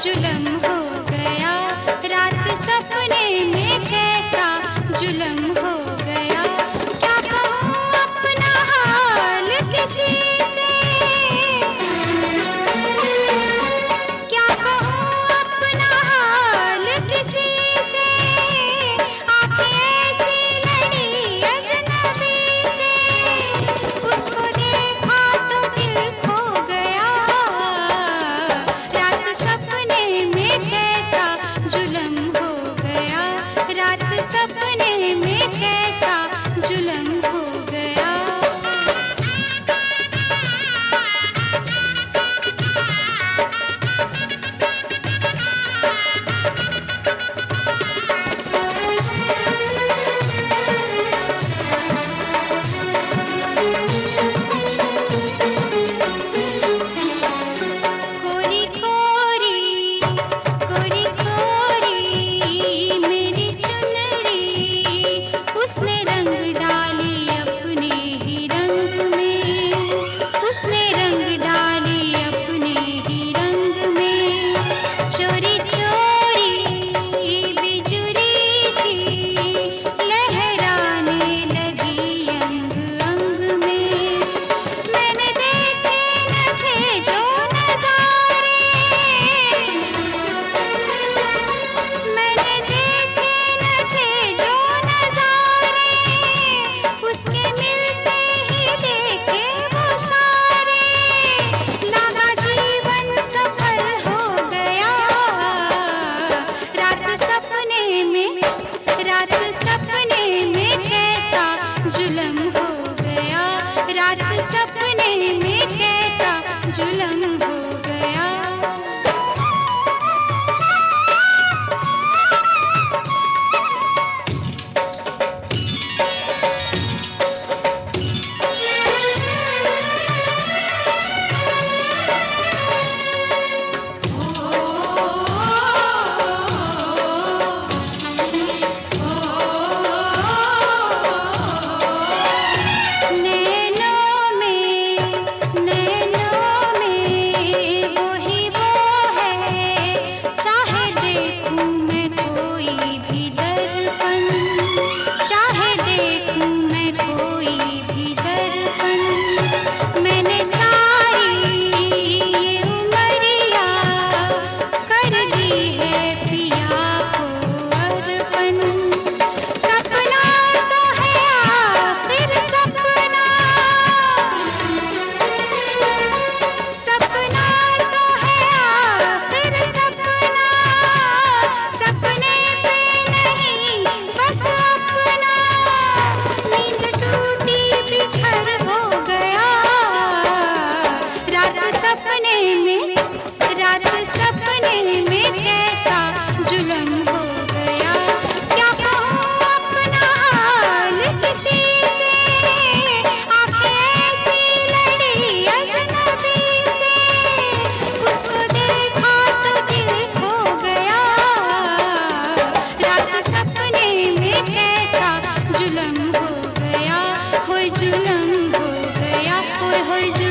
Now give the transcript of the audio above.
जुलम हो गया, रात सपने में कैसा जुलम हो गया। क्या कहूँ अपना हाल किसी से, क्या कहूँ अपना हाल किसी से, आँखें ऐसी लड़ी अजनबी से, उसको देखा तो दिल खो गया, रात सपने में कैसा जुलम हो गया, रात सपने में कैसा जुलम हो गया। कोरी कोरी कोरी कोरी मेरी चुनरी, उसने रंग डाली अपने ही रंग में, उसने रंग डाली अपने ही रंग में। चोरी चोरी बिजुरी सी लहराने लगी अंग अंग में। मैंने देखे न थे जो नजारे, मैंने देखे न थे जो नजारे, उसके मिलते ही देखे वो सारे। लगा जीवन सफल हो गया, रात सपने में, रात सपने में कैसा जुलम हो गया, रात सपने में कैसा जुलम हो गया। नैनों में वो ही वो है, चाहे देखूं मैं कोई भी दर्पण, चाहे देखूं मैं कोई भी दर्पण। मैंने सारी ये उमरिया कर दी है पिया को अर्पण। सपना तो है आखिर सपना, सपना तो है आखिर सपना, सपने पे नहीं बस अपना। नींद टूटी बिखर हो गया, रात सपने में, रात सपने में कैसा जुलम हो गया। क्या कहूँ अपना हाल किसी से, आँखें ऐसी लड़ी अजनबी से, उसको देखा तो दिल खो गया, रात सपने में कैसा जुलम हो गया। होय जुलम हो गया, होय होय